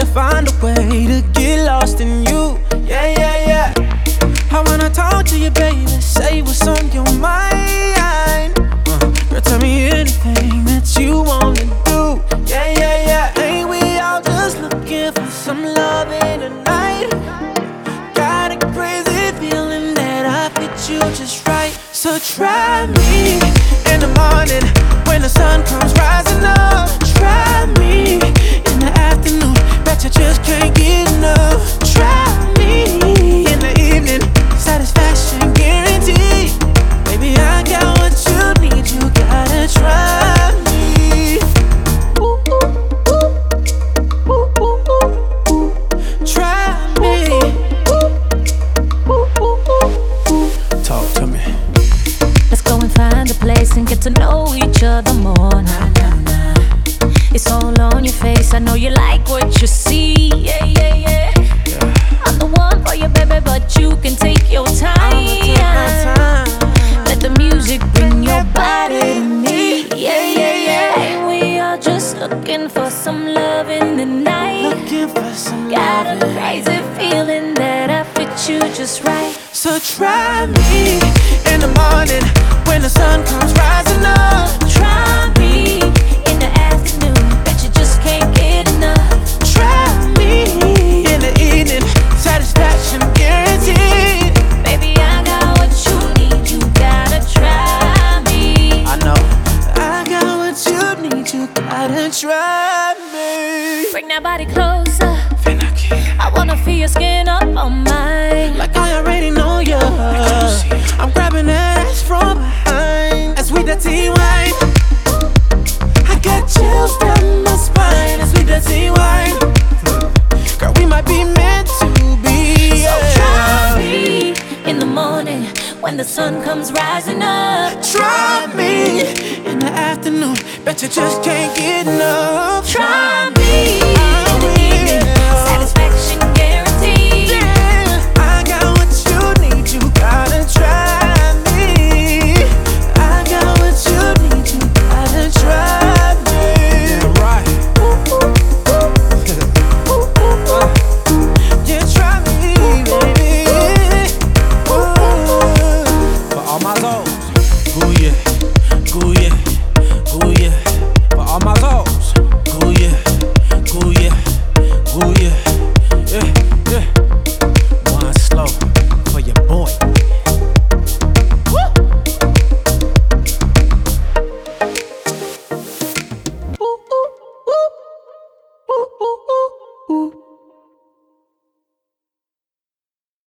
to find a way to get lost in you. Yeah, yeah, yeah. I wanna talk to you, baby. Say what's on your mind. Girl, tell me anything that you wanna do. Yeah, yeah, yeah. Ain't we all just looking for some loving tonight? Got a crazy feeling that I fit you just right. So try me in the morning when the sun comes rising up. Try me in the afternoon, bet you just can't get enough. Try me in the evening, satisfaction guaranteed. Baby, I got what you need, you gotta try me. Ooh, ooh, ooh. Ooh, ooh, ooh, ooh. Try me. Ooh, ooh, ooh, ooh. Talk to me. Let's go and find a place and get to know each other more. Nah, nah, nah. It's all on your face, I know you like what you see. Yeah, yeah, yeah. I'm the one for you, baby, but you can take your time. Let the music bring your body to me. Yeah, yeah, yeah. Ain't we all just looking for some love in the night? Looking for some Got a loving. crazy feeling that I fit you just right. So try me in the morning when the sun comes rising up. Try me in the afternoon, bet you just can't get enough. Try me in the evening, satisfaction guaranteed. Baby, I got what you need, you gotta try me. I know I got what you need, you gotta try me. Bring that body closer, I wanna feel your skin up on mine. Like I already know you. I'm grabbing that ass from behind as we dirty wine. I got chills down my spine as we dirty wine. Girl, we might be meant to be. So try me in the morning when the sun comes rising up. Try me in the afternoon, bet you just can't get enough. Try me in the evening, satisfaction guaranteed. Yeah, I got what you need, you gotta try me. I got what you need, you gotta try me. Yeah, right. Yeah, try me, baby. For all my zones, ooh yeah, ooh yeah, ooh yeah. For all my zones, ooh yeah, ooh yeah, ooh yeah, yeah, yeah. One slow for your boy. Woo! Ooh, ooh, ooh. Ooh, ooh, ooh, ooh.